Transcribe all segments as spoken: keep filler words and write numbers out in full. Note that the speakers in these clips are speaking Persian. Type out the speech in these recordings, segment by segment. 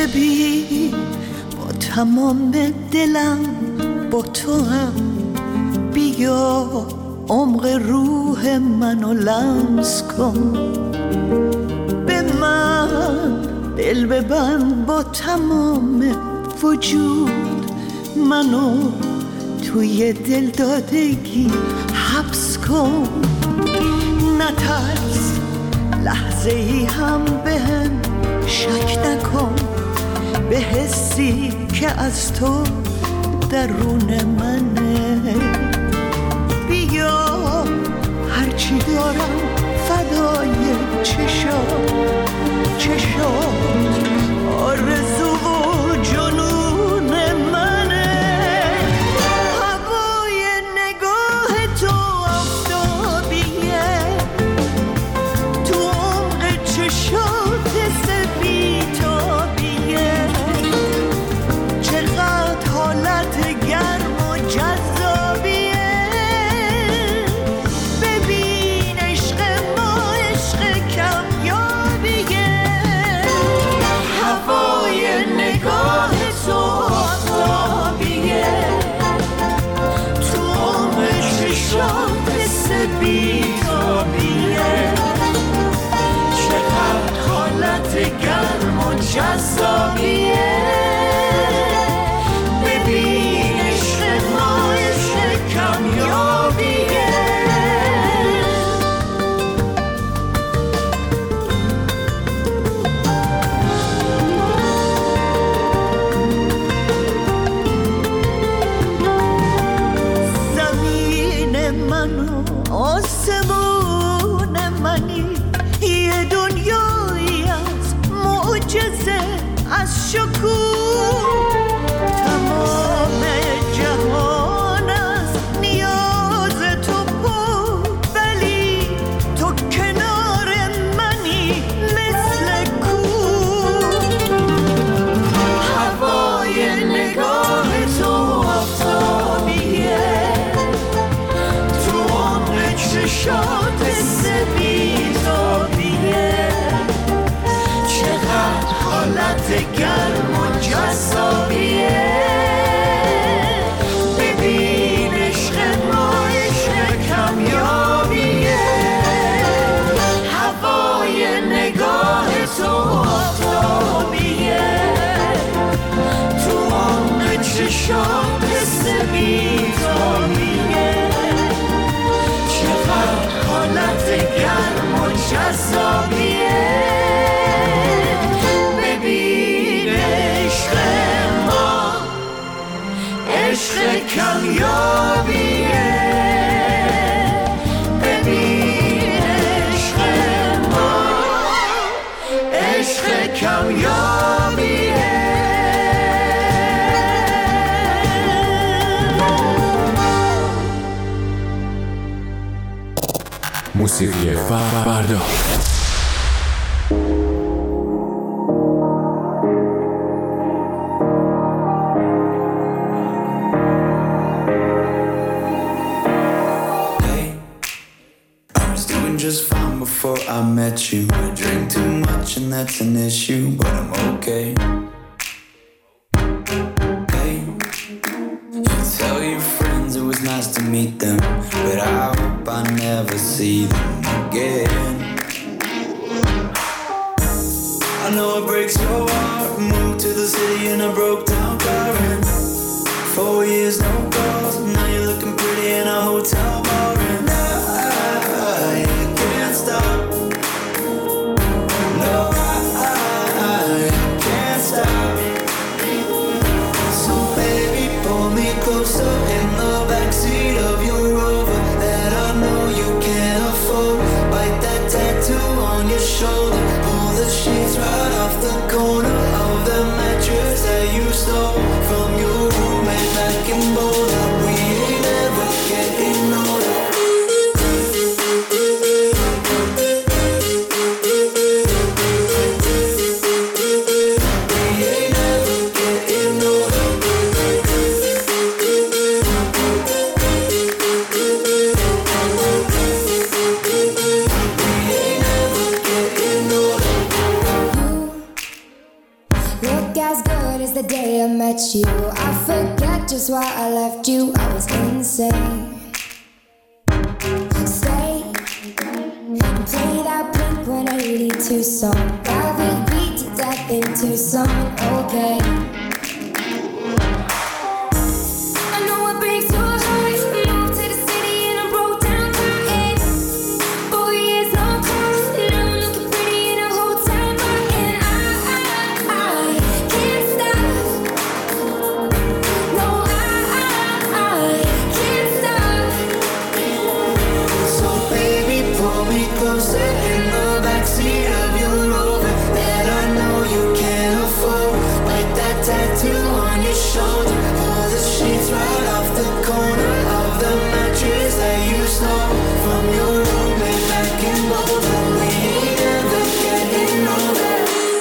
ببین با تمام دلم با تو هم، بیا عمق روح منو لمس کن، به من دل ببند با تمام وجود، منو توی دل دادگی حبس کن، نترس لحظه ای هم بهم شک نکن، به حسی که از تو درون منه، بیا هرچی دارم فدای چشات چشات آرزو و جنون منه، هوای نگاه تو آفتابیه، تو عمق چشات سپیتابیه، چقدر حالت گرم و جذابیه، ببین عشق ما عشق کمیابیه، هوای نگاه تو آفتابیه، تو عمق چشات سپیتابیه، چقدر حالت گرم و جذابیه، ببین عشق ما عشق کمیابیه. زمین من و آسمون منی، یه دنیایی از معجزه از شکوه، تمام جهان از نیاز تو پر، ولی تو کنار منی مثل کوه، هوای نگاه تو آفتابیه، تو عمق چشات سپیتابیه، چقدر حالت گرم و جذابیه، ببین عشق ما عشق کمیابیه، هوای نگاه تو آفتابیه، تو عمق چشات سپیتابیه، چقدر حالت گرم و جذابیه، ببین عشق ما عشق کمیابیه، ببین عشق ما عشق کمیابیه. موسیقی فردا. Just fine before I met you. I drink too much and that's an issue, but I'm okay. Hey, you tell your friends it was nice to meet them, but I hope I never see them again. I know it breaks your heart. Moved to the city in a broke down car, and four years no calls. Now you're looking pretty in a hotel bar, and I can't stop. No, I, I can't stop. So baby, pull me closer in the backseat of your Rover that I know you can't afford. Bite that tattoo on your shoulder. Pull the sheets right off the corner of the mattress that you stole from your roommate back in Boulder. We ain't ever getting older. night is the day I met you. I forget just why I left you. I was insane. Stay and play that Blink one eighty-two song. That we beat to death in Tucson. Okay. I know it breaks your heart. Moved to the city and I broke down crying. Four years no call. Now I'm looking pretty in a hotel bar. And I, I, I can't stop. No, I, I, I can't stop. So baby, pull me closer in the backseat of your Rover that I know you can't afford. Like that tattoo on your shoulder, pull the sheets right off the corner of the mattress that you stole from your roommate back in Boulder. We ain't ever getting older.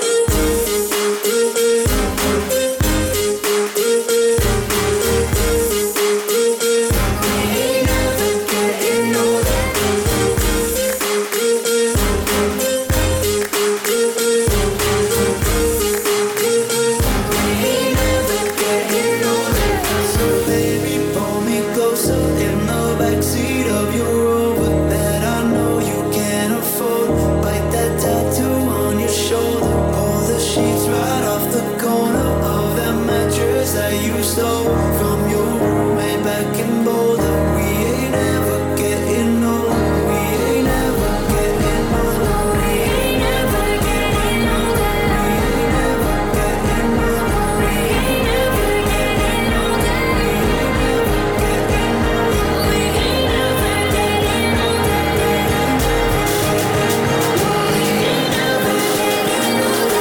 We ain't ever getting older. We ain't ever getting older. So baby, pull me closer in the backseat of your Rover that I know you can't afford. Bite that tattoo on your shoulder, pull the sheets right off the corner of that mattress that you stole from your roommate back in Boulder. We ain't ever getting older. We ain't ever getting older. We ain't ever getting older. We ain't ever getting older. We ain't ever getting older. We ain't ever getting older. We ain't ever getting older. We ain't ever getting older.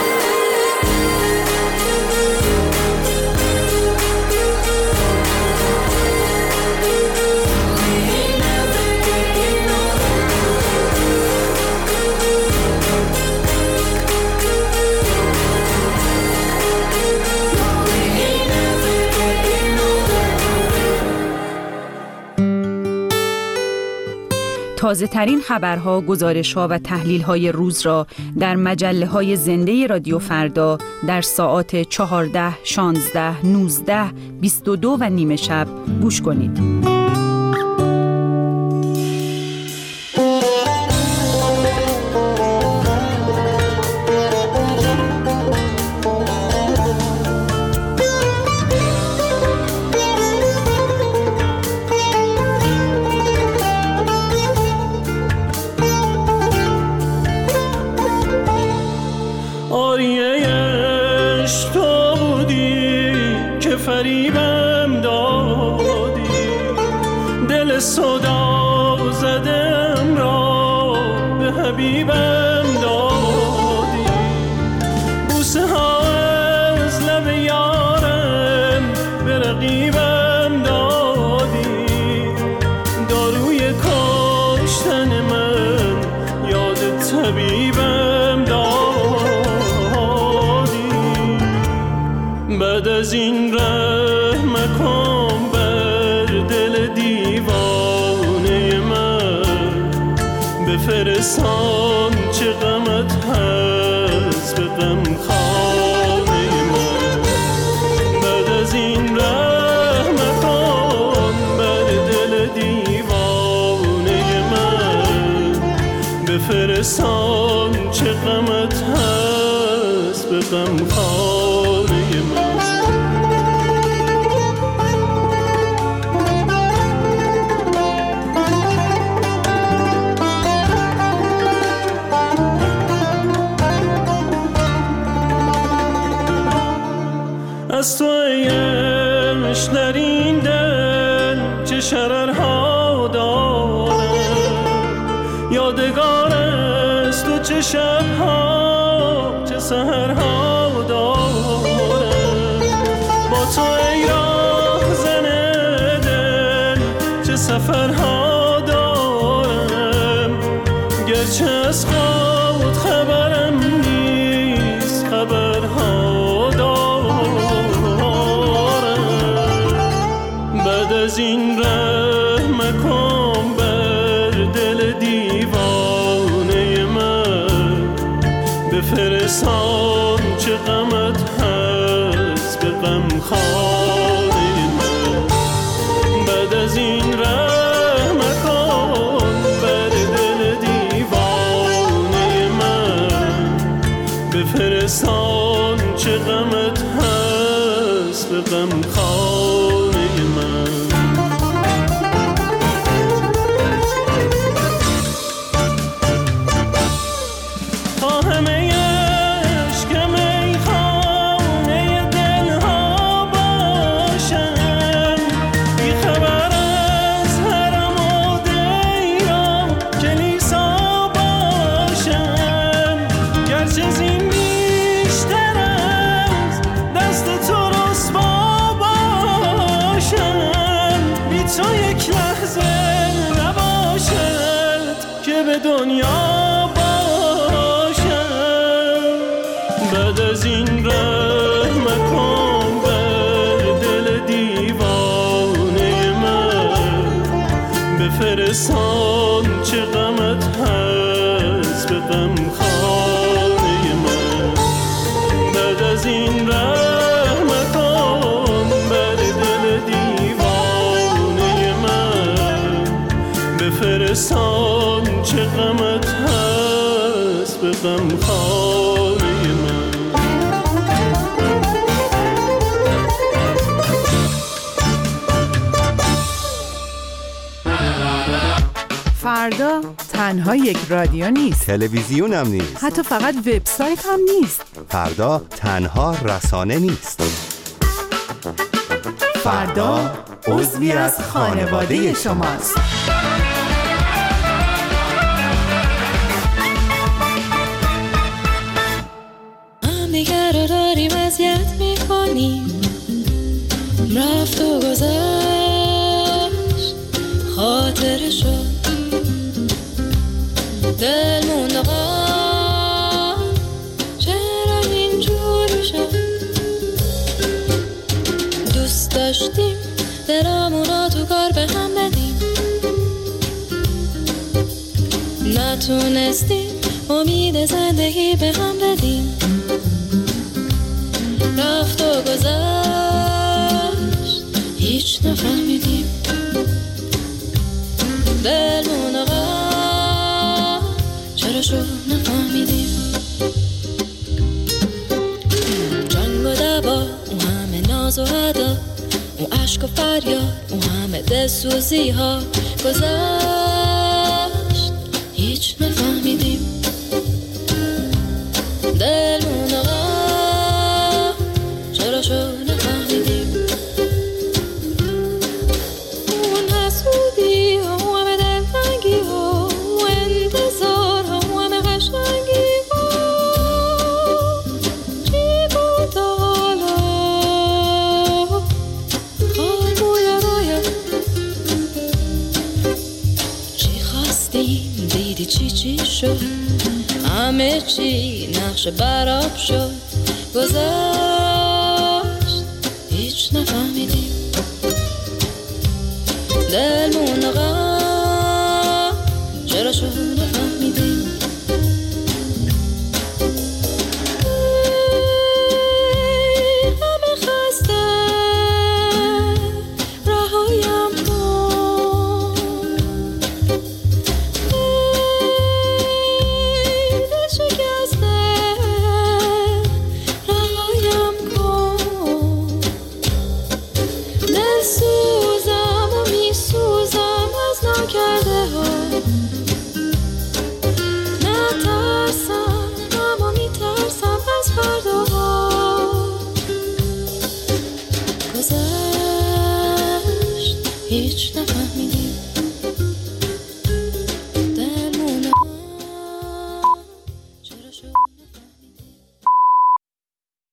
تازه ترین خبرها، گزارش‌ها و تحلیل‌های روز را در مجله‌های زنده رادیو فردا در ساعات چهارده، شانزده، نوزده، بیست و دو و نیمه شب گوش کنید. آریه عشق تو بودی که فریبم دادی، دل صدا زدم را به حبیبم دادی، بوسه ها از لب یارم به رقیبم دادی، داروی کشتن من یاد طبیبم دادی. بعد از این رحم کن بر دل دیوانه من، بفرستان چه غمت هست به غم خانه من. بعد از این رحم کن بر دل دیوانه من، بفرستان چه غمت هست به غم خانه من. از تو ای عشق در این دل چه شررها دارم، یادگار است تو چه شبها چه سحرها دارم. با تو ای راه زن دل چه سفرها دارم، گرچه از خود خبرم نیست خبرها دارم. بعد از این رحم کن بر دل دیوانه من، چه غمت هست به غم خانه من. خواهم عشقم ای خانه دلها باشم، بی خبر از حرم و دیرم کلیسا باشم، گرچه زین بیشتر از دست تو رسوا باشم، بی تو یک لحظه نباشد که به دنیا بعد از این رحم کن بر دل دیوانه من، بفرستان چه غمت هست به غم خانه من. بعد از این رحم کن بر دل دیوانه من، بفرستان چه غمت هست به غم خانه من. فردا تنها یک رادیو نیست، تلویزیون هم نیست، حتی فقط وبسایت هم نیست. فردا تنها رسانه نیست. فردا عضوی از خانواده شماست. هم دیگر رو داریم اذیت میکنیم، رفت و گذشت خاطرشو، دل موند آقا چرا اینجوری شد. دوست داشتیم دلمونا تو کار به هم بدیم، نتونستیم امید زندگی به هم بدیم. رفت و گذشت هیچ نفهمیدیم، دلمون آقا چرا شو نفهمیدیم. جنگ و دعوا، اون همه ناز و ادا، اون عشق و فریاد، اون همه دلسوزی ها گذشت هیچ نفهمیدیم. دلمون آقا چرا شو نفهمیدیم. اون حسودی ها، اون همه دلتنگی ها، اون انتظار ها، اون همه قشنگی ها، چی بود حالا حال موی رویا. چی خواستیم دیدی چی چی شد، همه چی نقش براب شد. گذشت